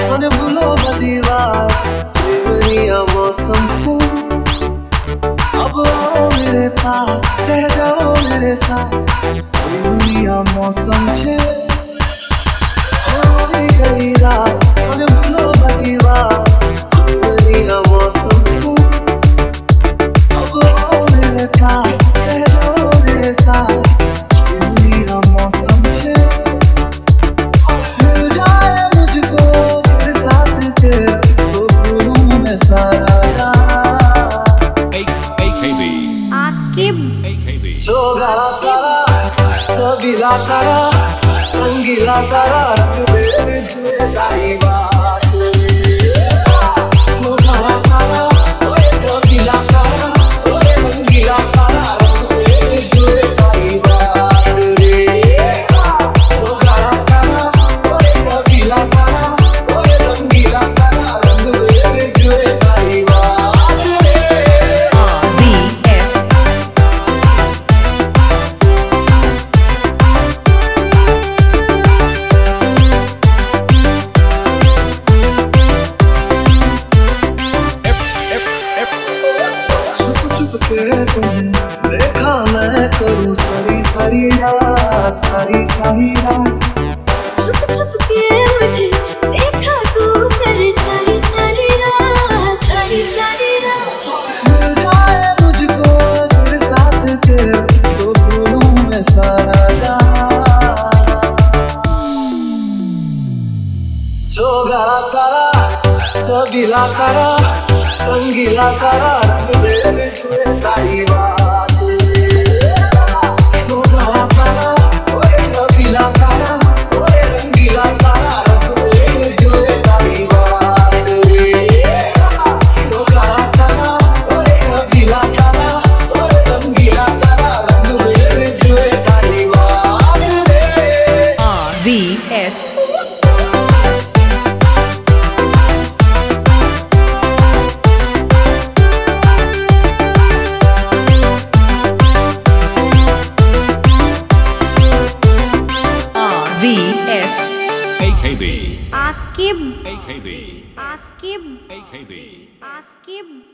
મને ભૂલો બધી વાત પ્રેમની આ મૌસમ છે अब आओ मेरे पास रह जाओ मेरे साथ प्रेमनी आ मौसम छे गई रात મને ભૂલો બધી વાત પ્રેમની આ મૌસમ છે अब आओ मेरे पास रह जाओ मेरे साथ प्रेमनी आ मौसम छे मिल जाए मुझको तेरे साथ के तो भूलूं मैं सारा सोगा तारा सबीला तारा रंगीला तारा रंग छुए तारी बात सोगा तारा ओए सबीला तारा ओए रंगीला तारा रंग छुए तारी बात सोगा तारा ओए सबीला तारा ओए रंगीला तारा रंग छुए तारी बात तुम्हें देखा मैं करूं सारी सारी रात सारी सारी रात छुप छुप के मुझे देखा तू कर सारी सारी रात सारी सारी रात मिल जाए मुझको तेरे साथ के तो भूलूं मैं सारा जहां सोगा तारा सबीला तारा रंगीला तारा रंग छुए तारी बात सोगा तारा ओए सबीला तारा ओए रंगीला तारा रंग छुए तारी बात सोगा तारा ओए सबीला तारा ओए रंगीला तारा रंग छुए तारी बात RVS AKB आस्किब AKB आस्किब AKB आस्किब